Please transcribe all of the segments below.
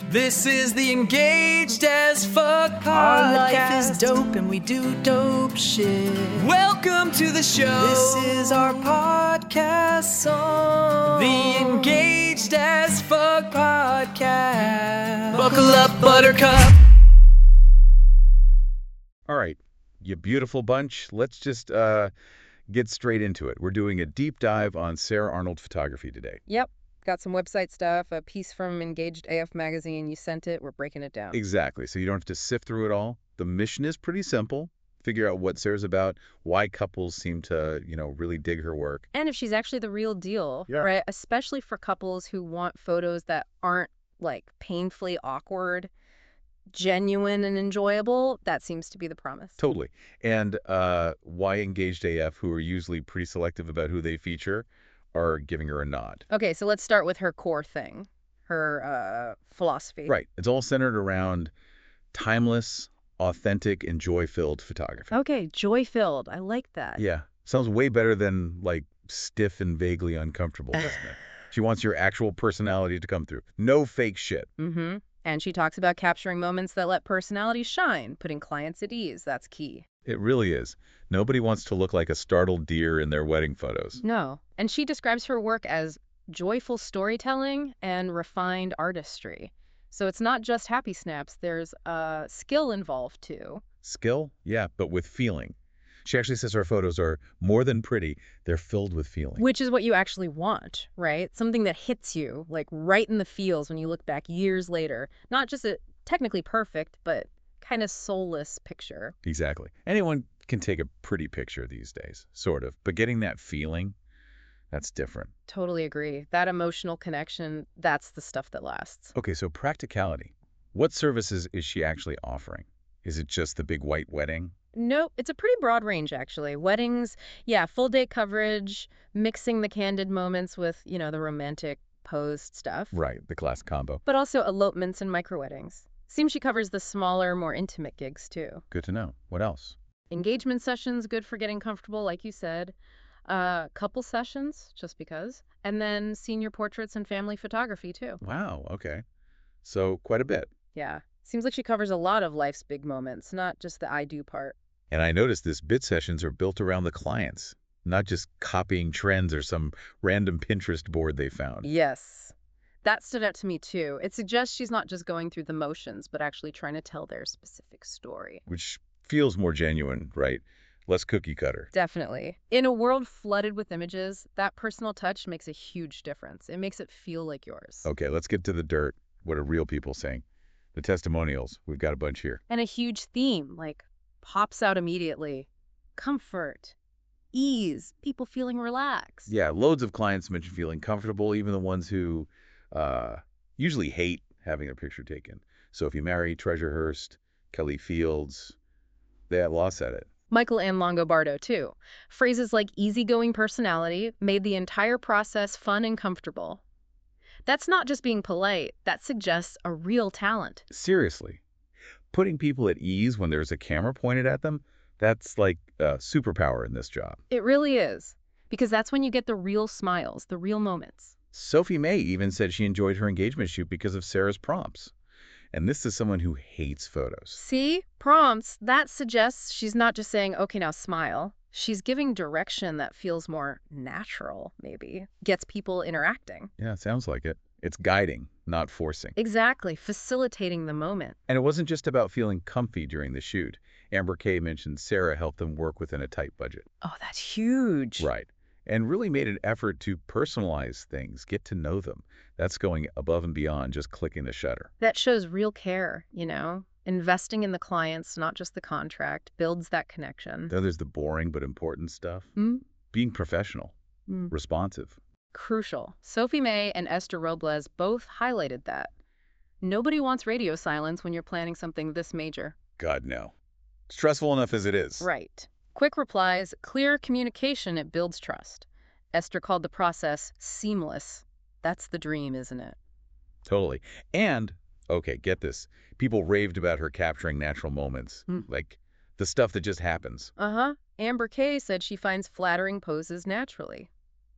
This is the Engaged as Fuck podcast. Our life is dope and we do dope shit. Welcome to the show. This is our podcast song. The Engaged as Fuck podcast. Buckle up, Buttercup. All right, you beautiful bunch. Let's just get straight into it. We're doing a deep dive on Sarah Arnold photography today. Yep. Got some website stuff, a piece from Engaged AF magazine. You sent it. We're breaking it down. Exactly. So you don't have to sift through it all. The mission is pretty simple. Figure out what Sarah's about, why couples seem to, really dig her work. And if she's actually the real deal, Yeah. right? Especially for couples who want photos that aren't like painfully awkward, genuine and enjoyable. That seems to be the promise. Totally. And why Engaged AF, who are usually pretty selective about who they feature, are giving her a nod. Okay, so let's start with her core thing, her philosophy. Right. It's all centered around timeless, authentic, and joy-filled photography. Okay, joy-filled. I like that. Yeah. Sounds way better than, stiff and vaguely uncomfortable, doesn't it? She wants your actual personality to come through. No fake shit. Mm-hmm. And she talks about capturing moments that let personality shine, putting clients at ease. That's key. It really is. Nobody wants to look like a startled deer in their wedding photos. No. And she describes her work as joyful storytelling and refined artistry. So it's not just happy snaps. There's skill involved, too. Skill? Yeah, but with feeling. She actually says her photos are more than pretty. They're filled with feeling. Which is what you actually want, right? Something that hits you, like right in the feels when you look back years later. Not just a technically perfect, but kind of soulless picture. Exactly. Anyone can take a pretty picture these days, sort of. But getting that feeling, that's different. Totally agree. That emotional connection, that's the stuff that lasts. Okay, so practicality. What services is she actually offering? Is it just the big white wedding? Nope, it's a pretty broad range, actually. Weddings, yeah, full day coverage, mixing the candid moments with, the romantic posed stuff. Right, the class combo. But also elopements and micro-weddings. Seems she covers the smaller, more intimate gigs, too. Good to know. What else? Engagement sessions, good for getting comfortable, like you said. Couple sessions, just because. And then senior portraits and family photography, too. Wow, okay. So quite a bit. Yeah. Seems like she covers a lot of life's big moments, not just the I do part. And I noticed this bid sessions are built around the clients, not just copying trends or some random Pinterest board they found. Yes. That stood out to me, too. It suggests she's not just going through the motions, but actually trying to tell their specific story. Which feels more genuine, right? Less cookie cutter. Definitely. In a world flooded with images, that personal touch makes a huge difference. It makes it feel like yours. Okay, let's get to the dirt. What are real people saying? The testimonials. We've got a bunch here. And a huge theme, pops out immediately. Comfort. Ease. People feeling relaxed. Yeah, loads of clients mention feeling comfortable, even the ones who usually hate having their picture taken. Sophie Mary, Treasure Hurst, Kelly Fields, they all said it. Michael Ann Longobardo, too. Phrases like easygoing personality made the entire process fun and comfortable. That's not just being polite. That suggests a real talent. Seriously. Putting people at ease when there's a camera pointed at them, that's like a superpower in this job. It really is. Because that's when you get the real smiles, the real moments. Sophie May even said she enjoyed her engagement shoot because of Sarah's prompts. And this is someone who hates photos. See? Prompts. That suggests she's not just saying, okay, now smile. She's giving direction that feels more natural, maybe. Gets people interacting. Yeah, sounds like it. It's guiding, not forcing. Exactly. Facilitating the moment. And it wasn't just about feeling comfy during the shoot. Amber Kay mentioned Sarah helped them work within a tight budget. Oh, that's huge. Right. And really made an effort to personalize things, get to know them. That's going above and beyond just clicking the shutter. That shows real care, Investing in the clients, not just the contract, builds that connection. Then there's the boring but important stuff. Mm. Being professional, responsive. Crucial. Sophie May and Esther Robles both highlighted that. Nobody wants radio silence when you're planning something this major. God, no. Stressful enough as it is. Right. Quick replies, clear communication, it builds trust. Esther called the process seamless. That's the dream, isn't it? Totally. And, okay, get this. People raved about her capturing natural moments, like the stuff that just happens. Uh-huh. Amber Kay said she finds flattering poses naturally.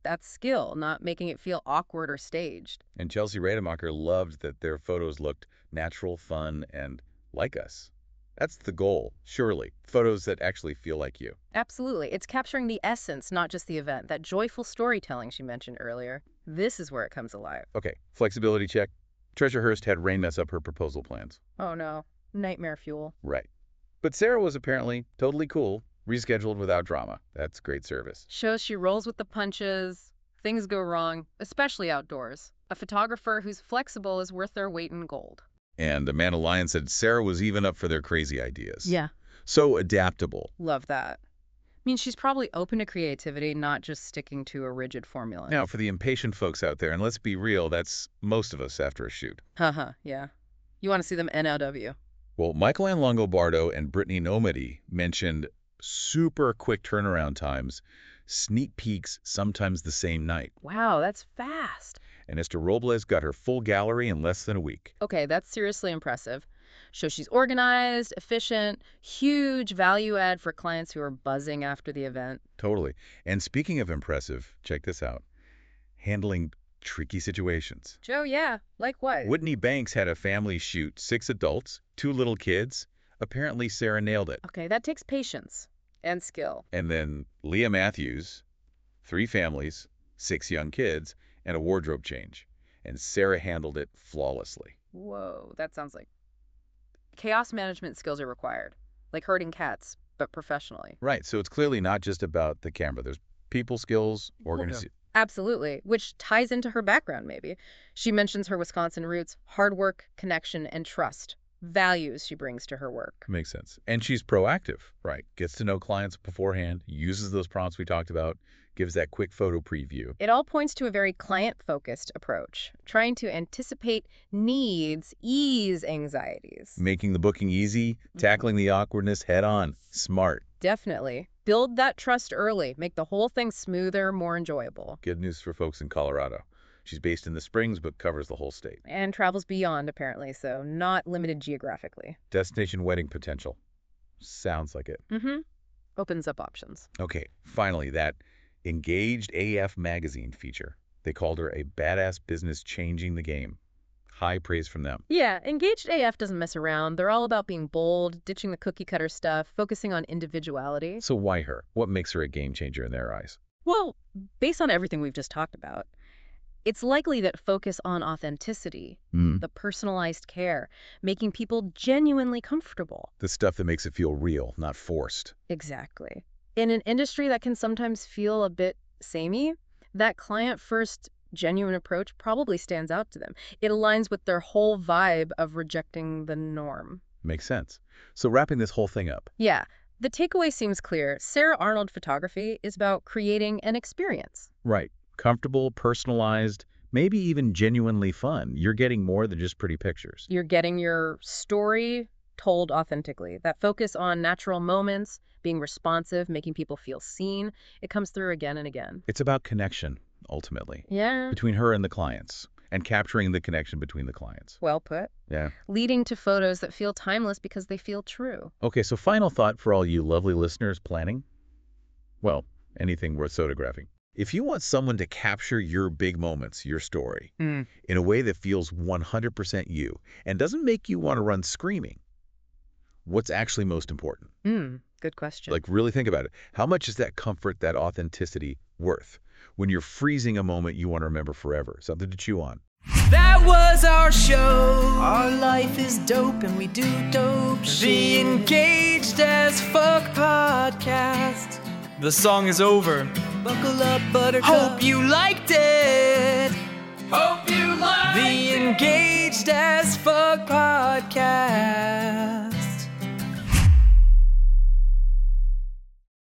That's skill, not making it feel awkward or staged. And Chelsea Rademacher loved that their photos looked natural, fun, and like us. That's the goal, surely. Photos that actually feel like you. Absolutely. It's capturing the essence, not just the event. That joyful storytelling she mentioned earlier. This is where it comes alive. Okay, flexibility check. Treasure Hearst had rain mess up her proposal plans. Oh no. Nightmare fuel. Right. But Sarah was apparently totally cool, rescheduled without drama. That's great service. Shows she rolls with the punches. Things go wrong, especially outdoors. A photographer who's flexible is worth their weight in gold. And Amanda Lyon said Sarah was even up for their crazy ideas. Yeah. So adaptable. Love that. Means she's probably open to creativity, not just sticking to a rigid formula. Now, for the impatient folks out there, and let's be real, that's most of us after a shoot. Haha, yeah. You want to see them NLW. Well, Michael Ann Longobardo and Brittany Nomady mentioned super quick turnaround times, sneak peeks sometimes the same night. Wow, that's fast. And Esther Robles got her full gallery in less than a week. Okay, that's seriously impressive. Shows she's organized, efficient, huge value add for clients who are buzzing after the event. Totally. And speaking of impressive, check this out. Handling tricky situations. Joe, yeah. Like what? Whitney Banks had a family shoot, 6 adults, 2 little kids. Apparently, Sarah nailed it. Okay, that takes patience and skill. And then Leah Matthews, 3 families, 6 young kids, and a wardrobe change. And Sarah handled it flawlessly. Whoa, that sounds like... Chaos management skills are required. Like herding cats, but professionally. Right, so it's clearly not just about the camera. There's people skills, organization. Absolutely, which ties into her background, maybe. She mentions her Wisconsin roots, hard work, connection, and trust. Values she brings to her work. Makes sense. And she's proactive, right? Gets to know clients beforehand, uses those prompts we talked about, gives that quick photo preview. It all points to a very client-focused approach, trying to anticipate needs, ease anxieties. Making the booking easy, tackling the awkwardness head on. Smart. Definitely. Build that trust early. Make the whole thing smoother, more enjoyable. Good news for folks in Colorado. She's based in the Springs, but covers the whole state. And travels beyond, apparently, so not limited geographically. Destination wedding potential. Sounds like it. Mm-hmm. Opens up options. Okay, finally, that Engaged AF magazine feature. They called her a badass business changing the game. High praise from them. Yeah, Engaged AF doesn't mess around. They're all about being bold, ditching the cookie-cutter stuff, focusing on individuality. So why her? What makes her a game changer in their eyes? Well, based on everything we've just talked about, it's likely that focus on authenticity, the personalized care, making people genuinely comfortable. The stuff that makes it feel real, not forced. Exactly. In an industry that can sometimes feel a bit samey, that client-first genuine approach probably stands out to them. It aligns with their whole vibe of rejecting the norm. Makes sense. So wrapping this whole thing up. Yeah, the takeaway seems clear. Sarah Arnold photography is about creating an experience. Right. Comfortable, personalized, maybe even genuinely fun. You're getting more than just pretty pictures. You're getting your story told authentically. That focus on natural moments, being responsive, making people feel seen, it comes through again and again. It's about connection, ultimately. Yeah. Between her and the clients, and capturing the connection between the clients. Well put. Yeah. Leading to photos that feel timeless because they feel true. Okay, so final thought for all you lovely listeners planning. Well, anything worth photographing. If you want someone to capture your big moments, your story, in a way that feels 100% you, and doesn't make you want to run screaming, what's actually most important? Good question. Like, really think about it. How much is that comfort, that authenticity worth when you're freezing a moment you want to remember forever? Something to chew on. That was our show. Our life is dope and we do dope shit. The Engaged as Fuck podcast. The song is over. Buckle up, buttercup. Hope you liked it. Hope you liked it. The Engaged as Fuck podcast.